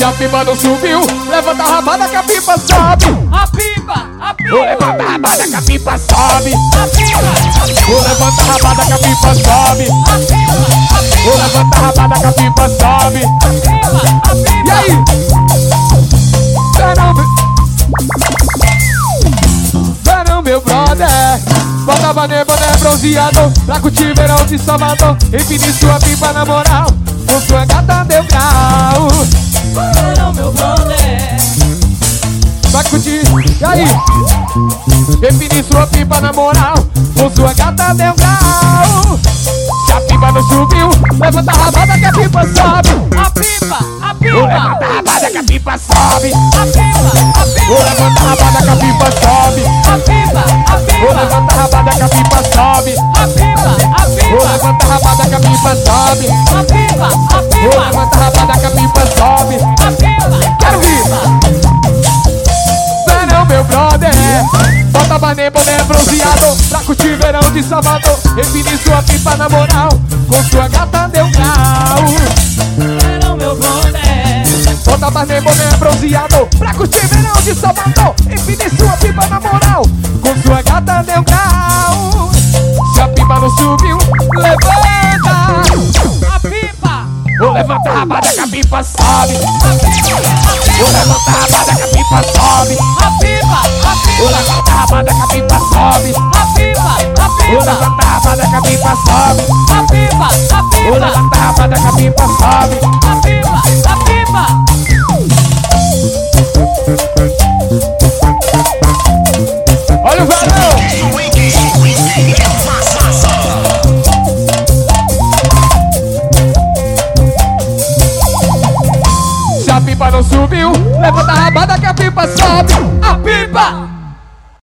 Se a pipa não subiu, levanta a rabada que a pipa sobe. A pipa, a pipa. Levanta a rabada que a pipa sobe. A pipa, Levanta a rabada que a pipa sobe. a pipa, a pipa. Levanta a rabada que a pipa sobe. A pipa, a pipa. E aí? Verão, meu brother. Bota boné bronzeado pra curtir verão de Salvador. Empine sua pipa na moral, com sua gata deu grau. Verão, meu brother. Vai curtir, e aí? Empine sua pipa na moral, com sua gata deu grau. Se a pipa não subiu, levanta a rabada que a pipa sobe. A pipa, a pipa. Levanta a rabada que a pipa sobe. A pipa, a pipa. Levanta a rabada que a pipa sobe. A pipa, a pipa. Levanta a rabada que a pipa sobe. A pipa, a pipa. Levanta a rabada que a pipa sobe. A pipa, a pipa. Levanta a rabada que a pipa sobe. A pipa, Quero vir! Verão, meu brother. Bota boné bronzeado pra curtir verão de Salvador. Empine sua pipa na moral, com sua gata deu grau. Verão, meu brother. Bota boné bronzeado pra curtir verão de Salvador. Empine sua pipa na moral, com sua gata deu grau. Se a pipa não subiu, levanta. A pipa, Levanta a rabada que a pipa sobe. a pipa, a pipa. Levanta a rabada que a pipa sobe. A pipa, a pipa. Levanta a rabada que a pipa sobe. A pipa, a pipa. Levanta a rabada que a pipa sobe. A pipa, a pipa. Levanta a rabada que a pipa sobe. A pipa, a pipa. Olha o verão! Se a pipa não subiu, levanta a rabada que a pipa sobe. A pipa.